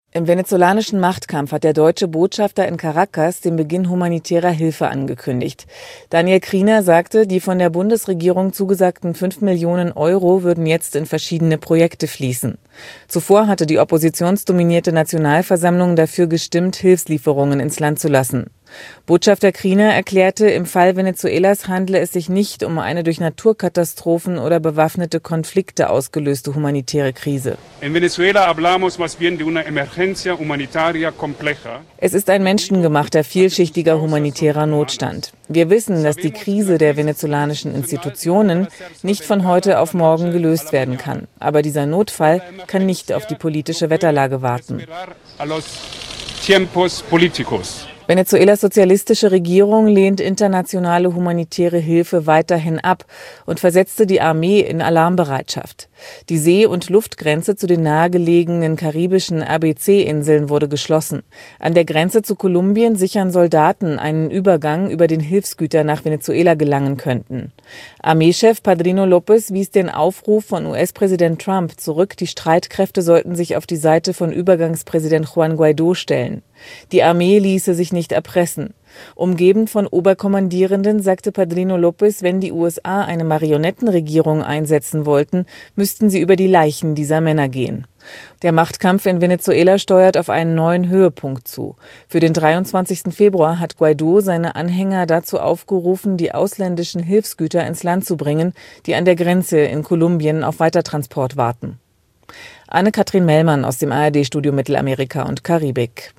Im venezolanischen Machtkampf hat der deutsche Botschafter in Caracas den Beginn humanitärer Hilfe angekündigt. Daniel Kriener sagte, die von der Bundesregierung zugesagten 5 Millionen Euro würden jetzt in verschiedene Projekte fließen. Zuvor hatte die oppositionsdominierte Nationalversammlung dafür gestimmt, Hilfslieferungen ins Land zu lassen. Botschafter Kriener erklärte, im Fall Venezuelas handle es sich nicht um eine durch Naturkatastrophen oder bewaffnete Konflikte ausgelöste humanitäre Krise. In Venezuela hablamos más bien de una emergencia humanitaria compleja. Es ist ein menschengemachter, vielschichtiger humanitärer Notstand. Wir wissen, dass die Krise der venezolanischen Institutionen nicht von heute auf morgen gelöst werden kann. Aber dieser Notfall kann nicht auf die politische Wetterlage warten. Venezuelas sozialistische Regierung lehnt internationale humanitäre Hilfe weiterhin ab und versetzte die Armee in Alarmbereitschaft. Die See- und Luftgrenze zu den nahegelegenen karibischen ABC-Inseln wurde geschlossen. An der Grenze zu Kolumbien sichern Soldaten einen Übergang, über den Hilfsgüter nach Venezuela gelangen könnten. Armeechef Padrino López wies den Aufruf von US-Präsident Trump zurück, die Streitkräfte sollten sich auf die Seite von Übergangspräsident Juan Guaidó stellen. Die Armee ließe sich nicht erpressen. Umgeben von Oberkommandierenden sagte Padrino López, wenn die USA eine Marionettenregierung einsetzen wollten, müssten sie über die Leichen dieser Männer gehen. Der Machtkampf in Venezuela steuert auf einen neuen Höhepunkt zu. Für den 23. Februar hat Guaidó seine Anhänger dazu aufgerufen, die ausländischen Hilfsgüter ins Land zu bringen, die an der Grenze in Kolumbien auf Weitertransport warten. Anne-Kathrin Mellmann aus dem ARD-Studio Mittelamerika und Karibik.